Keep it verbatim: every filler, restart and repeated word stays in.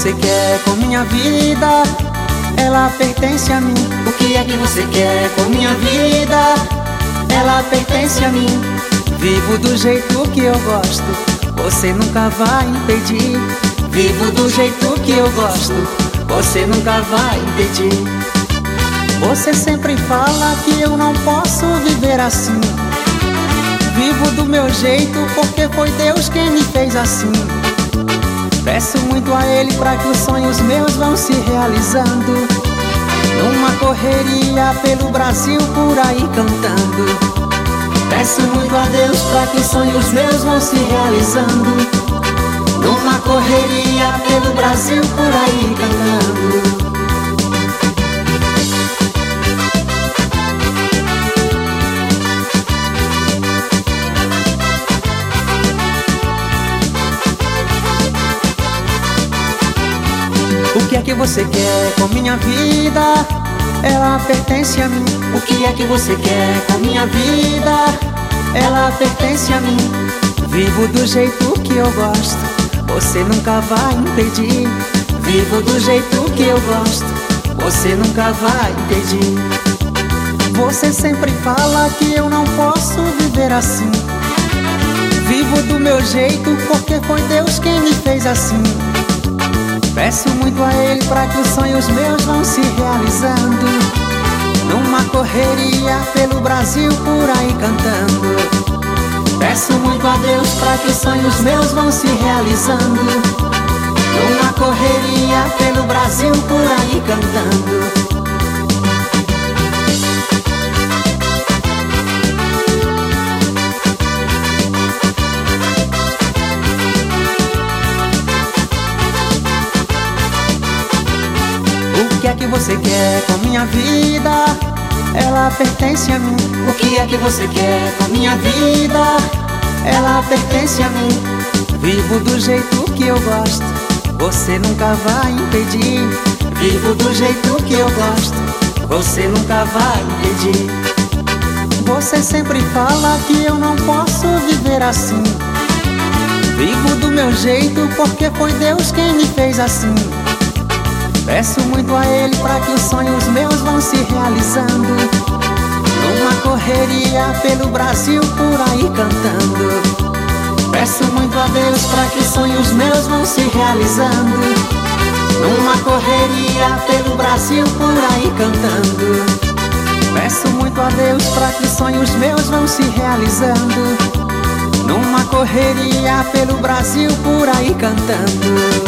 você quer com minha vida? Ela pertence a mim. O que é que você quer com minha vida? Ela pertence a mim. Vivo do jeito que eu gosto, você nunca vai impedir. Vivo do jeito que eu gosto, você nunca vai impedir. Você sempre fala que eu não posso viver assim. Vivo do meu jeito porque foi Deus quem me fez assim. Peço muito a Ele pra que os sonhos meus vão se realizando. Numa correria pelo Brasil por aí cantando. Peço muito a Deus pra que os sonhos meus vão se realizando. Numa correria pelo Brasil por aí cantando. O que é que você quer com minha vida? Ela pertence a mim. O que é que você quer com minha vida? Ela pertence a mim. Vivo do jeito que eu gosto, você nunca vai impedir. Vivo do jeito que eu gosto, você nunca vai impedir. Você sempre fala que eu não posso viver assim. Vivo do meu jeito porque foi Deus quem me fez assim. Peço muito a Ele pra que os sonhos meus vão se realizando. Numa correria pelo Brasil por aí cantando. Peço muito a Deus pra que os sonhos meus vão se realizando. Numa correria pelo Brasil por aí cantando. O que é que você quer com minha vida? Ela pertence a mim. O que é que você quer com minha vida? Ela pertence a mim. Vivo do jeito que eu gosto, você nunca vai impedir. Vivo do jeito que eu gosto, você nunca vai impedir. Você sempre fala que eu não posso viver assim. Vivo do meu jeito porque foi Deus quem me fez assim. Peço muito a Ele pra que os sonhos meus vão se realizando. Numa correria pelo Brasil por aí cantando. Peço muito a Deus pra que os sonhos meus vão se realizando. Numa correria pelo Brasil por aí cantando. Peço muito a Deus pra que os sonhos meus vão se realizando. Numa correria pelo Brasil por aí cantando.